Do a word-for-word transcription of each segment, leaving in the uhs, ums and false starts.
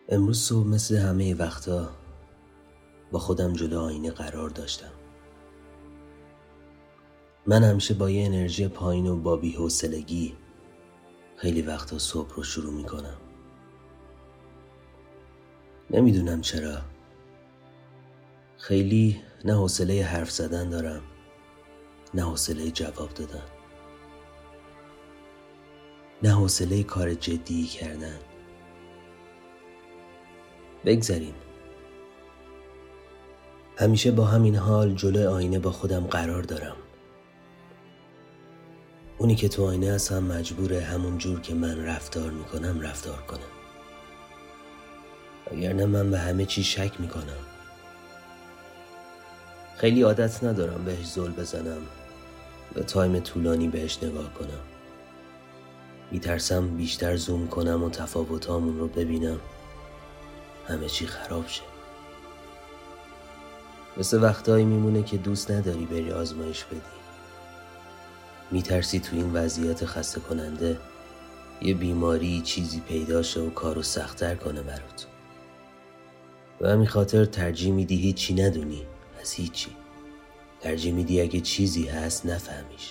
امروز صبح مثل همه وقتا با خودم جلو آینه قرار داشتم. من همیشه با یه انرژی پایین و با بی‌حوصلگی خیلی وقتا صبح رو شروع میکنم. نمیدونم چرا. خیلی نه حوصله حرف زدن دارم، نه حوصله جواب دادن، نه حوصله کار جدی کردن. بگذاریم. همیشه با همین حال جلوی آینه با خودم قرار دارم. اونی که تو آینه هست هم مجبوره همون جور که من رفتار میکنم رفتار کنه، وگرنه من به همه چی شک میکنم. خیلی عادت ندارم بهش زل بزنم، به تایم طولانی بهش نگاه کنم. میترسم بیشتر زوم کنم و تفاوتامون رو ببینم همه چی خراب شه. مثل وقتایی میمونه که دوست نداری بری آزمایش بدی. میترسی تو این وضعیت خسته کننده یه بیماری چیزی پیدا شه و کارو سخت‌تر کنه برات. و همین خاطر ترجیح میدی هیچی ندونی از هیچی. ترجیح میدی اگه چیزی هست نفهمیش.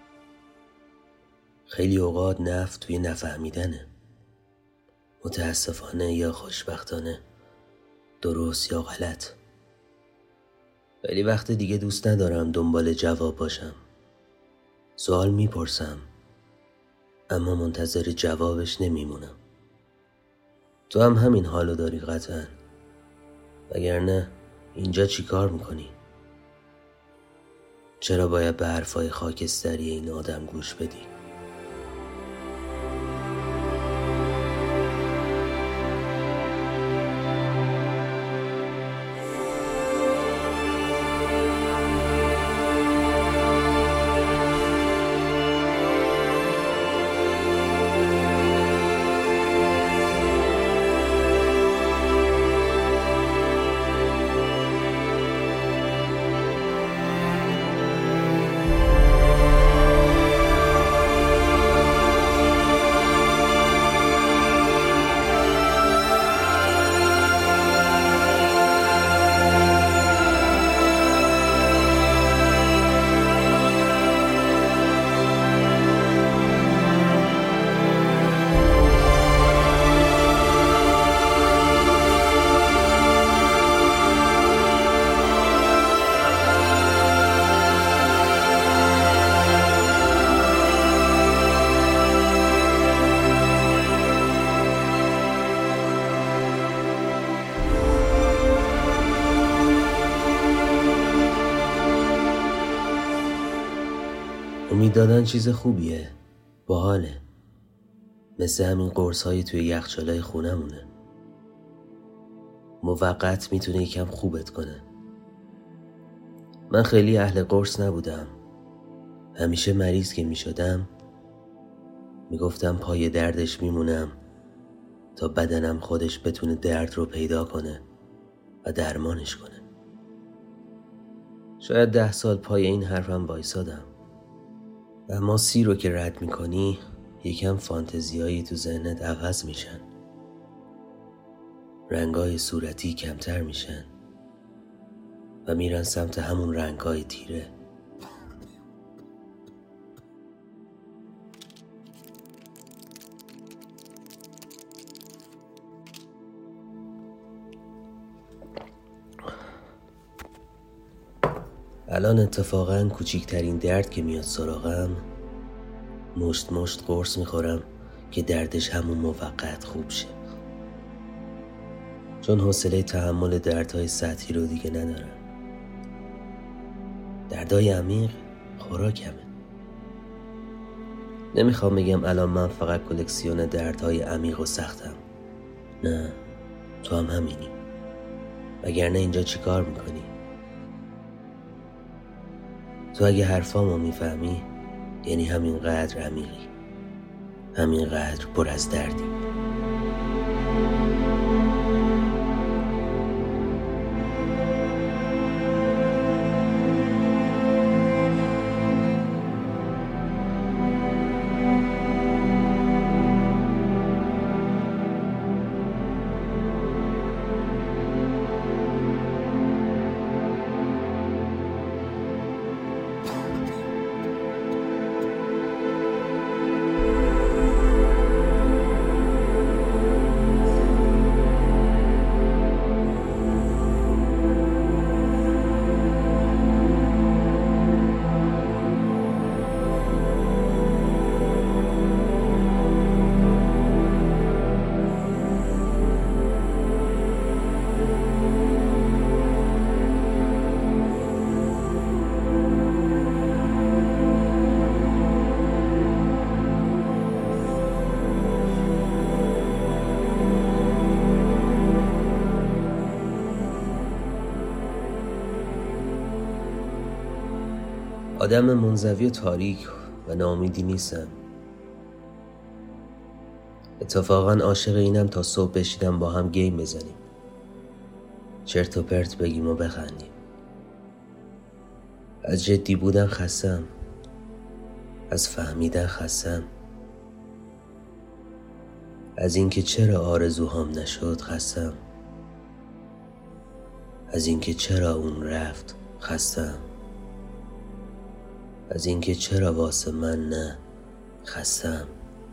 خیلی اوقات نفت توی نفهمیدنه. متاسفانه یا خوشبختانه، درست یا غلط. خیلی وقت دیگه دوست ندارم دنبال جواب باشم. سوال میپرسم اما منتظر جوابش نمیمونم. تو هم همین حالو داری قطعا، وگرنه اینجا چی کار میکنی؟ چرا باید به حرفای خاکستری این آدم گوش بدی؟ امید دادن چیز خوبیه، باحاله. مثل همین قرص های توی یخچالای خونمونه. موقت میتونه یکم خوبت کنه. من خیلی اهل قرص نبودم. همیشه مریض که میشدم میگفتم پای دردش میمونم تا بدنم خودش بتونه درد رو پیدا کنه و درمانش کنه. شاید ده سال پای این حرفم وایسادم. اما سی رو که رد میکنی یکم فانتزیایی تو ذهنت عوض میشن. رنگای صورتی کمتر میشن و میرن سمت همون رنگای تیره. الان اتفاقاً کوچیکترین درد که میاد سراغم مشت مشت قرص میخورم که دردش همون موقت خوب شه، چون حوصله تحمل دردهای سطحی رو دیگه ندارم. دردهای عمیق خوراکمه. نمیخوام بگم الان من فقط کلکسیون دردهای عمیق و سختم. نه، تو هم همینی. وگرنه اینجا چی کار میکنی؟ تو اگه حرفامو میفهمی یعنی همینقدر عمیقی، همینقدر پر از دردی. آدم منزوی و تاریک و ناامیدی نیستم. اتفاقا عاشق اینم تا صبح بشیدم با هم گیم بزنیم، چرت و پرت بگیم و بخندیم. از جدی بودن خستم، از فهمیدن خستم، از اینکه چرا آرزوهام نشد خستم، از اینکه چرا اون رفت خستم، از اینکه چرا واسه من نه خستم،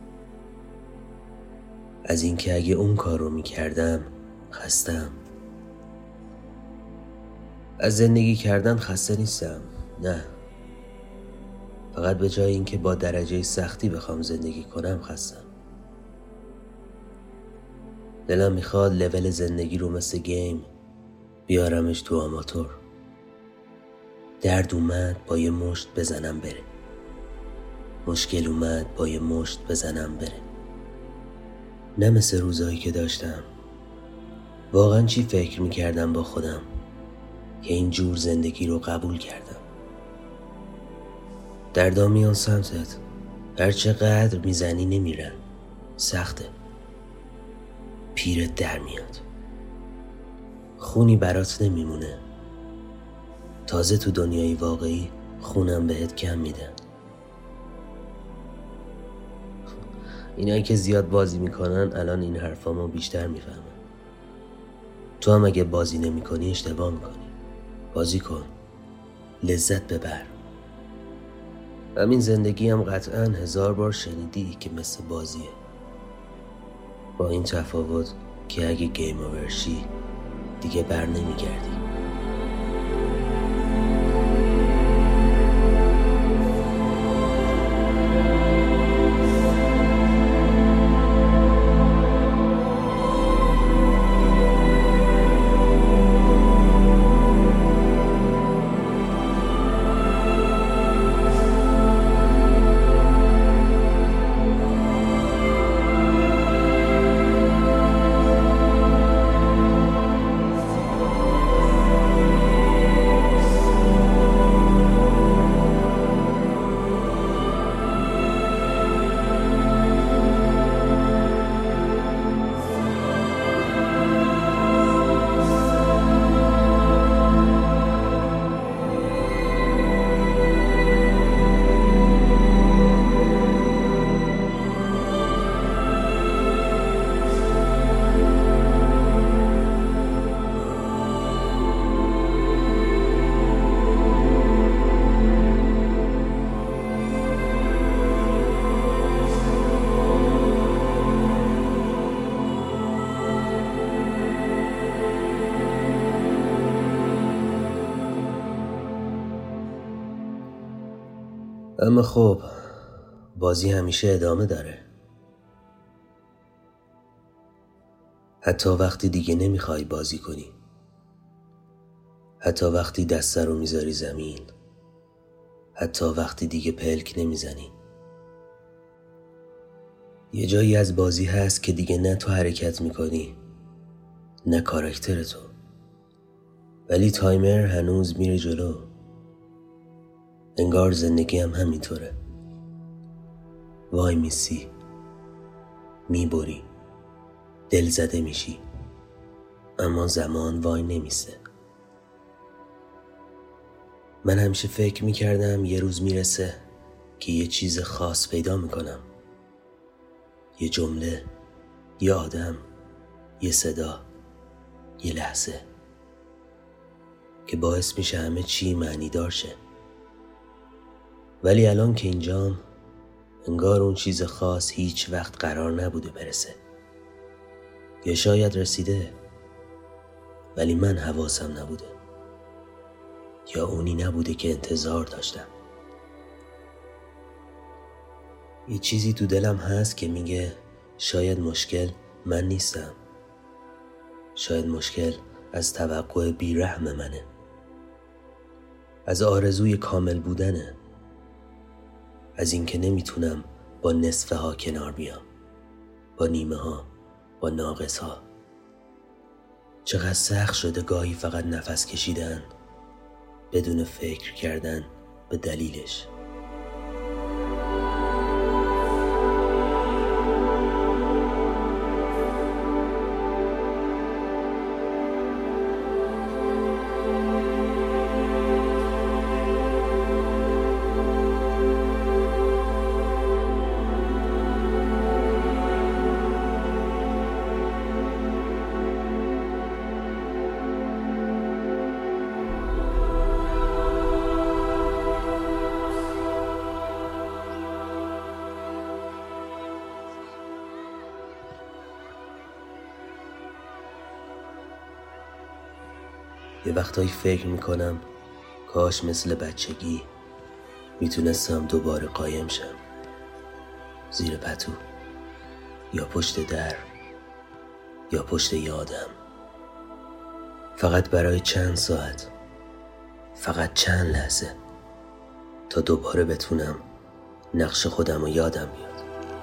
از اینکه اگه اون کارو میکردم خستم. از زندگی کردن خسته نیستم، نه، فقط به جای اینکه با درجه سختی بخوام زندگی کنم خستم. دلم میخواد لول زندگی رو مثل گیم بیارمش تو آماتور. درد اومد با یه مشت بزنم بره، مشکل اومد با یه مشت بزنم بره. نه مثل روزایی که داشتم. واقعا چی فکر میکردم با خودم که این جور زندگی رو قبول کردم؟ دردا میان سمتت، هر چقدر میزنی نمیرن، سخته، پیرت در میاد، خونی برات نمیمونه. تازه تو دنیای واقعی خونم بهت کم میدن. اینایی که زیاد بازی میکنن الان این حرفامو بیشتر میفهمن. تو هم اگه بازی نمیکنی اشتباه میکنی. بازی کن، لذت ببر. همین زندگی هم قطعاً هزار بار شنیدی که مثل بازیه، با این تفاوت که اگه گیم اوور شی دیگه بر نمیگردی. اما خب بازی همیشه ادامه داره، حتی وقتی دیگه نمیخوای بازی کنی، حتی وقتی دست رو میذاری زمین، حتی وقتی دیگه پلک نمیزنی. یه جایی از بازی هست که دیگه نه تو حرکت میکنی نه کاراکتر تو، ولی تایمر هنوز میره جلو. انگار زندگی هم همینطوره، وای میسی، میبری، دل زده میشی، اما زمان وای نمیسه. من همیشه فکر میکردم یه روز میرسه که یه چیز خاص پیدا میکنم، یه جمله، یه آدم، یه صدا، یه لحظه که باعث میشه همه چی معنی دار شه. ولی الان که اینجام انگار اون چیز خاص هیچ وقت قرار نبوده برسه، یا شاید رسیده ولی من حواسم نبوده، یا اونی نبوده که انتظار داشتم. یه چیزی تو دلم هست که میگه شاید مشکل من نیستم، شاید مشکل از توقع بیرحم منه، از آرزوی کامل بودنه، از اینکه نمیتونم با نصفه ها کنار بیام، با نیمه ها، با ناقص ها. چقدر سخت شده گاهی فقط نفس کشیدن بدون فکر کردن به دلیلش. یه وقتایی فکر میکنم کاش مثل بچگی میتونستم دوباره قایم شم، زیر پتو یا پشت در یا پشت یادم، فقط برای چند ساعت، فقط چند لحظه، تا دوباره بتونم نقش خودم رو یادم بیاد.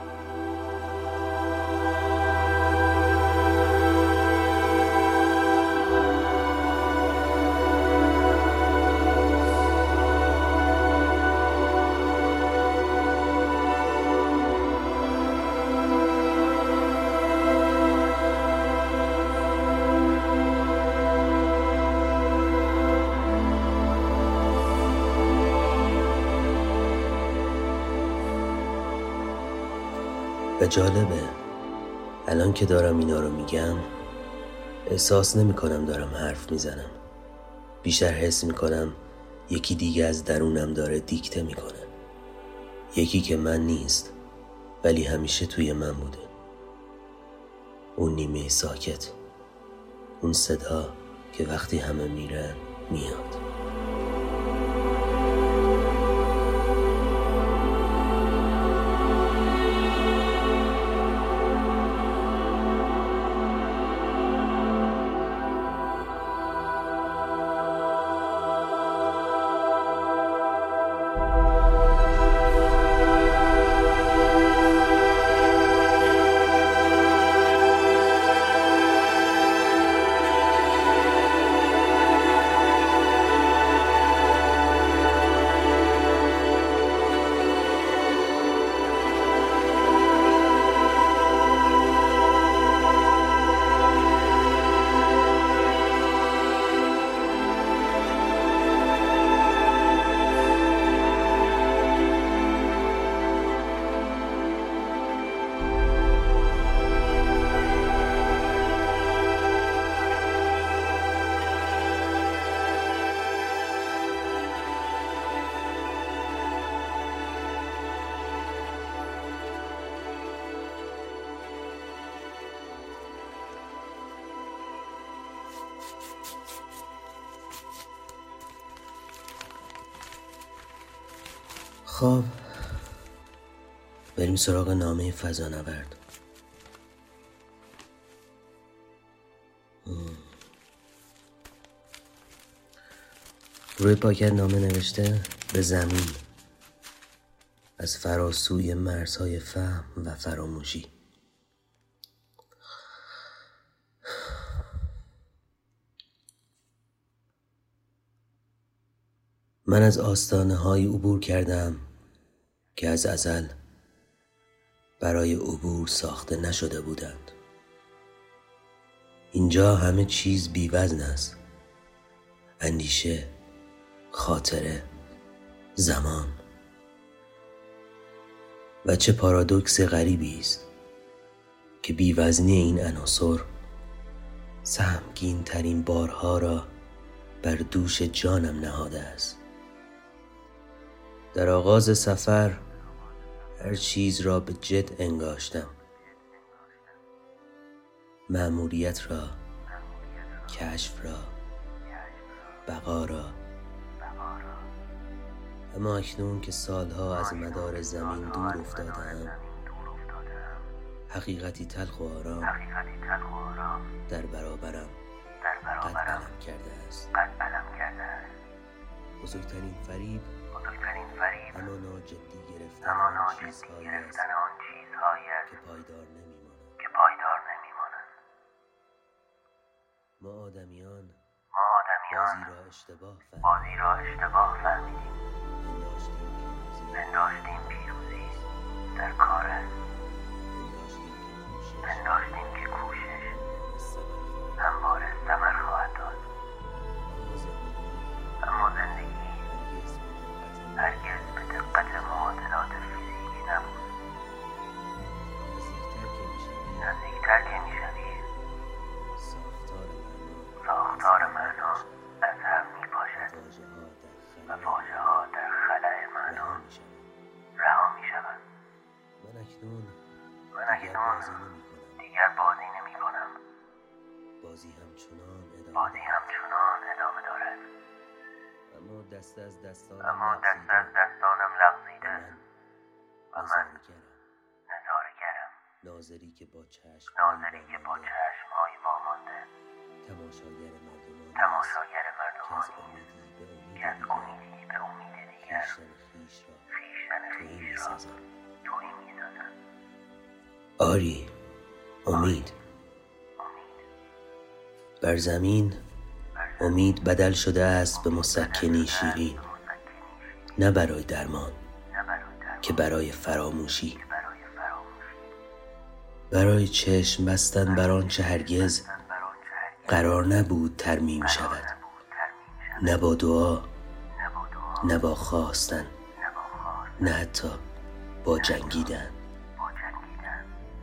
و جالبه الان که دارم اینا رو میگم احساس نمی کنم دارم حرف میزنم، بیشتر حس میکنم یکی دیگه از درونم داره دیکته میکنه، یکی که من نیست ولی همیشه توی من بوده، اون نیمه ساکت، اون صدا که وقتی همه میرن میاد. خب بریم سراغ نامه فضانورد. روی پاکت نامه نوشته به زمین، از فراسوی مرزهای فهم و فراموشی. من از آستانه های عبور کردم که از ازل برای عبور ساخته نشده بودند. اینجا همه چیز بی وزن است، اندیشه، خاطره، زمان. و چه پارادوکس غریبی است که بی وزنی این عناصر سهمگین ترین بارها را بر دوش جانم نهاده است. در آغاز سفر هر چیز را به جد انگاشتم، مأموریت را، کشف را، بقا را. اما اکنون که سالها از مدار زمین دور افتادم، حقیقتی تلخ و آرام در برابرم قد علم کرده است. بزرگترین فریب همانا جدی گرفتن آن چیزهایی است که پایدار نمیمانند. ما آدمیان جان بازی را اشتباه فهمیدیم. پنداشتیم پیروزی در کار است. پنداشتیم که کوشش همواره ثمر خواهد داد. اما زندگی هرگز به دقت معادلات فیزیکی نبود. نزدیکتر که میشوی ساختار معنا از هم میپاشد و واژه ها در خلأ معنا رها میشوند. من اکنون من اکنون دیگر بازی نمی کنم. بازی همچنان ادامه بازی همچنان ادامه دارد. اما دست از دستانم اما دست از لغزیده دستانم لغزیده و و من من نظاره‌گرم. نظاره‌گرم. ناظری که با چشم ناظری که با چشم‌های وامانده تماشاگر مردمانی تماشاگر که از مردمانی امیدی به امید که از دیگر امیدی به امید دیگر خویشتن خویش را خویشتن تویی خویش را می‌سازم. تویی می‌سازند. آری، امید. امید بر زمین امید بدل شده است به مسکنی شیرین، نه برای درمان نه برای درمان که برای فراموشی، که برای فراموشی. برای چشم بستن بر آنچه هرگز بستن بر آنچه هرگز قرار نبود ترمیم قرار شود، نبود ترمیم شود. نه با دعا، نه با دعا نه با خواستن، نه با خواست نه حتی با جنگیدن. با جنگیدن.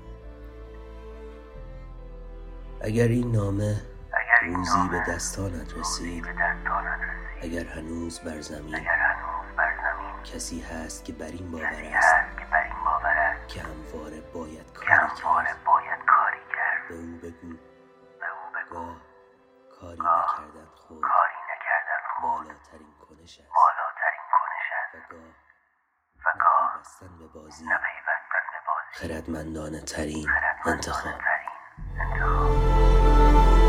اگر این نامه اگر این روزی نامه به دستانت روزی رسید، به دستانت رسید، اگر هنوز بر زمین اگر هنوز بر زمین کسی هست که بر این باور کسی است هست که بر این باور است که همواره باید که کاری همواره کرد، باید کاری کرد، به او بگو به او بگو گاه کاری گاه نکردن خود کاری نکردن خود بالاترین کنش است بالاترین کنش است و گاه و گاه نپیوستن به بازی نپیوستن به بازی خردمندانه ترین انتخاب. خردمندانه‌ترین انتخاب.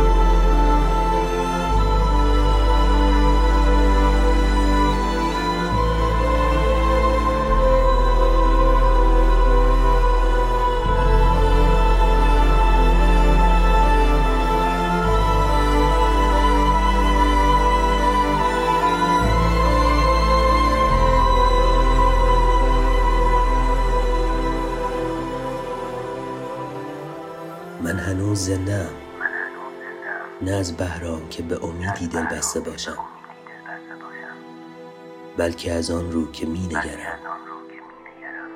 من هنوز زنده‌ام، من هنوز زنده‌ام. نه از بهرام که به امیدی دل بسته باشم، امیدی دل بسته باشم. بلکه از آن رو که می بلکه نگرم از آن رو که می‌نگرم.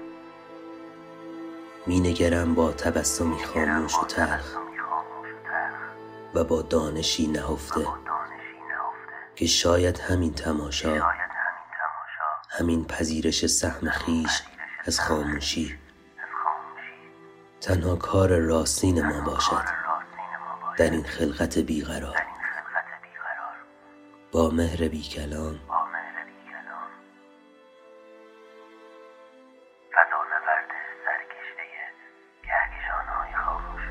می نگرم با تبسمی خاموش و با تلخ تبسمی خاموش و تلخ و با دانشی و نهفته با دانشی نهفته که شاید همین تماشا، شاید همین تماشا همین پذیرش سهم خیش پذیرش از سهم خاموشی از خاموشی تنها کار راستین ما کار باشد راستین ما باشد. در این خلقت بیقرار، در این خلقت بیقرار با مهر بیکلام با مهر بیکلام. فضانورد سرکشته کهکشان‌های خاموش.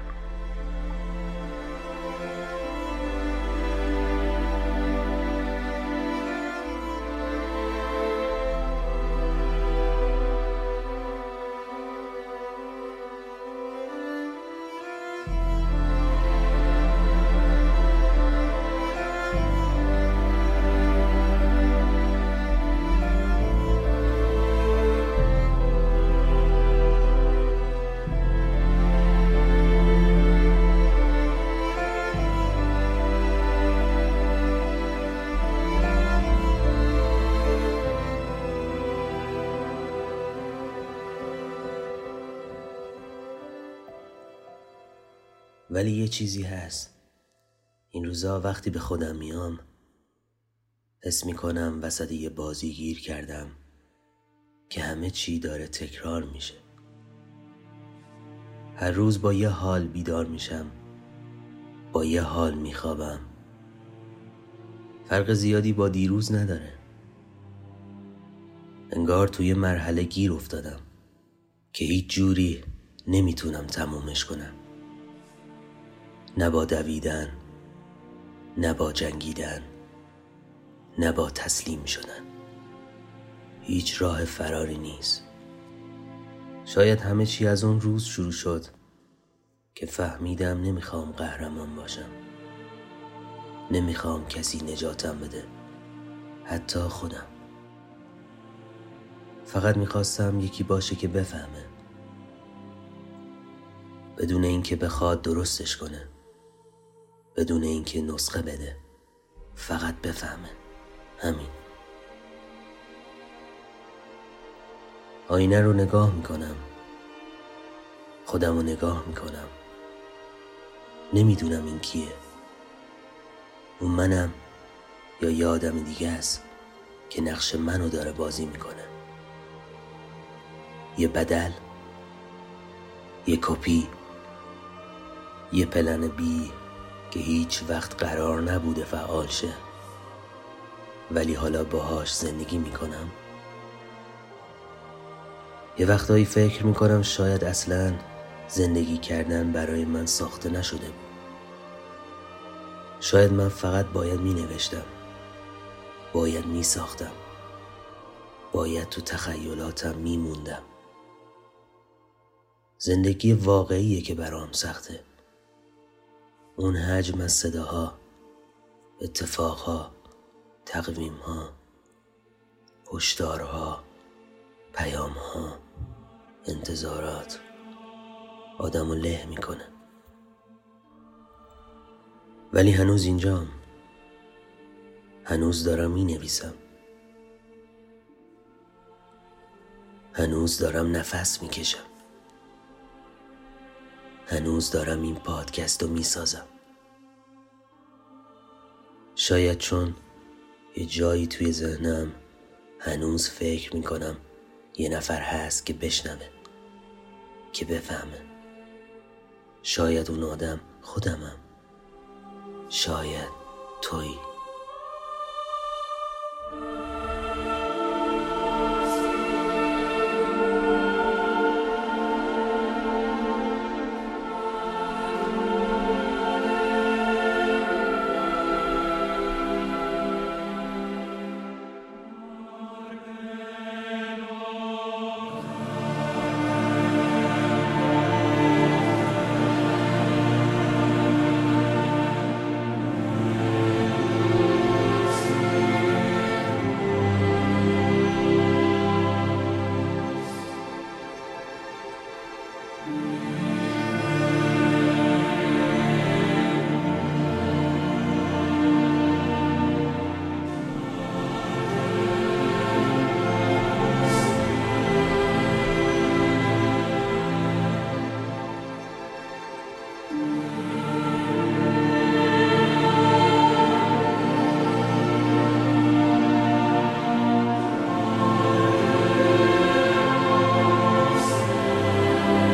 ولی یه چیزی هست، این روزا وقتی به خودم میام حس میکنم وسط یه بازی گیر کردم که همه چی داره تکرار میشه. هر روز با یه حال بیدار میشم، با یه حال میخوابم. فرق زیادی با دیروز نداره. انگار توی مرحله گیر افتادم که هیچ جوری نمیتونم تمومش کنم. نه با دویدن، نه با جنگیدن، نه با تسلیم شدن. هیچ راه فراری نیست. شاید همه چی از اون روز شروع شد که فهمیدم نمیخوام قهرمان باشم. نمیخوام کسی نجاتم بده، حتی خودم. فقط میخواستم یکی باشه که بفهمه، بدون اینکه بخواد درستش کنه، بدون اینکه نسخه بده، فقط بفهمه. همین. آینه رو نگاه میکنم، خودم رو نگاه میکنم، نمیدونم این کیه، اون منم یا یه آدم دیگه است که نقش منو داره بازی میکنه. یه بدل، یه کپی، یه پلن بی که هیچ وقت قرار نبوده فعال شه، ولی حالا باهاش زندگی میکنم. یه وقتایی فکر میکنم شاید اصلاً زندگی کردن برای من ساخته نشده بود. شاید من فقط باید می نوشتم، باید می ساختم، باید تو تخیلاتم می موندم. زندگی واقعیه که برام سخته. اون حجم از صداها، اتفاقها، تقویمها، هشدارها، پیامها، انتظارات آدمو له میکنه. ولی هنوز اینجام، هنوز دارم می نویسم، هنوز دارم نفس میکشم، هنوز دارم این پادکست رو می سازم. شاید چون یه جایی توی ذهنم هنوز فکر میکنم یه نفر هست که بشنوه، که بفهمه. شاید اون آدم خودمم، شاید تویی.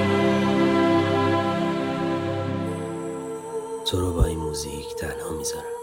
تو رو با این موزیک تنها میذارم.